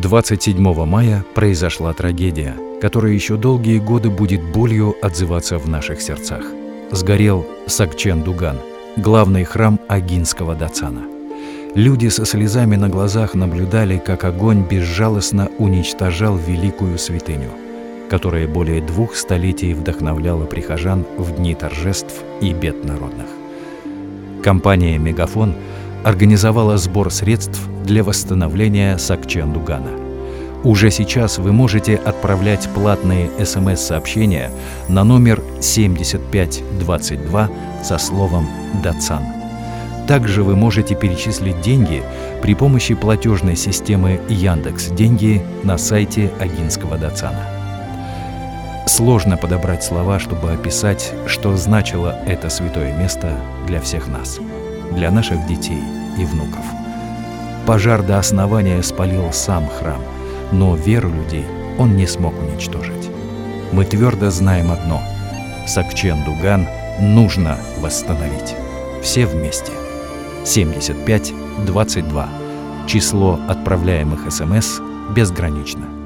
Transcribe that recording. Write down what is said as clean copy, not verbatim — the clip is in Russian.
27 мая произошла трагедия, которая еще долгие годы будет болью отзываться в наших сердцах. Сгорел Сакчен-Дуган, главный храм Агинского Дацана. Люди со слезами на глазах наблюдали, как огонь безжалостно уничтожал великую святыню, которая более 2 столетий вдохновляла прихожан в дни торжеств и бед народных. Компания «Мегафон» организовала сбор средств для восстановления Сакчен-Дугана. Уже сейчас вы можете отправлять платные СМС-сообщения на номер 7522 со словом «Дацан». Также вы можете перечислить деньги при помощи платежной системы Яндекс.Деньги на сайте Агинского Дацана. Сложно подобрать слова, чтобы описать, что значило это святое место для всех нас, для наших детей и внуков. Пожар до основания спалил сам храм, но веру людей он не смог уничтожить. Мы твердо знаем одно: Сакчен-Дуган нужно восстановить. Все вместе. 7522. Число отправляемых СМС безгранично.